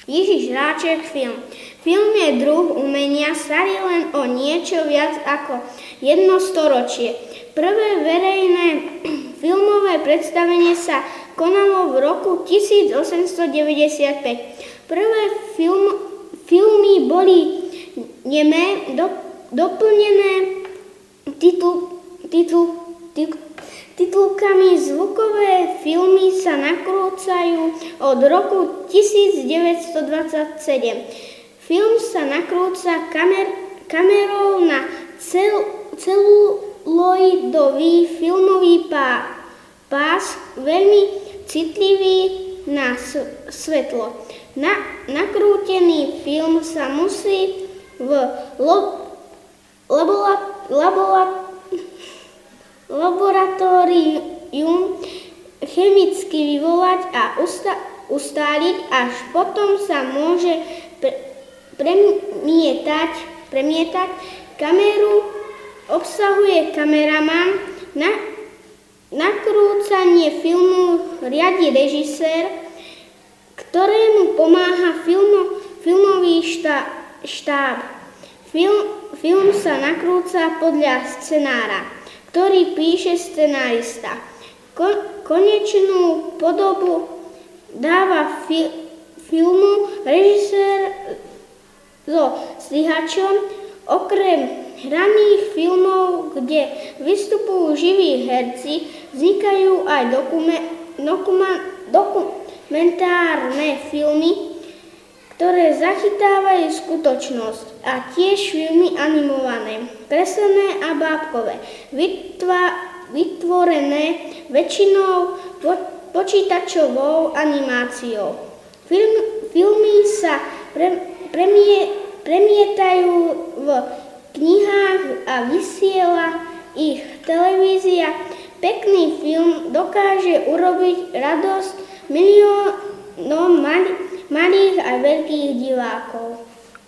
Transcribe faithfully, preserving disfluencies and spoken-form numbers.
Ježiš Ráček film. Film je druh umenia starý len o niečo viac ako jedno storočie. Prvé verejné filmové predstavenie sa konalo v roku tisícosemstodeväťdesiatpäť. Prvé film, filmy boli nemé, do, doplnené titul, titul, titul, titulkami. Zvukové filmy sa nakrúcajú od roku tisícdeväťstodvadsaťsedem. Film sa nakrúca kamer, kamerou na cel, celuloidový filmový pá, pás, veľmi citlivý na svetlo. Na, nakrútený film sa musí v lo, labola, labola, laboratórium chemicky vyvolať a usta, ustáliť, až potom sa môže pre, premietať, premietať. Kameru obsahuje kameraman, na, nakrúcanie filmu riadi režisér, ktorému pomáha filmo, filmový štá, štáb. Film, film sa nakrúca podľa scenára, ktorý píše scenárista. Ko, konečnú podobu dáva fi, filmu režisér so strihačom. Okrem hraných filmov, kde vystupujú živí herci, vznikajú aj dokume, dokuma, dokumentárne filmy, ktoré zachytávajú skutočnosť, a tiež filmy animované, kreslené a bábkové, vytva, vytvorené väčšinou po, počítačovou animáciou. Film, filmy sa pre, premie, premietajú v knihách a vysiela ich televízia. Pekný film dokáže urobiť radosť miliónom malých a veľkých divákov.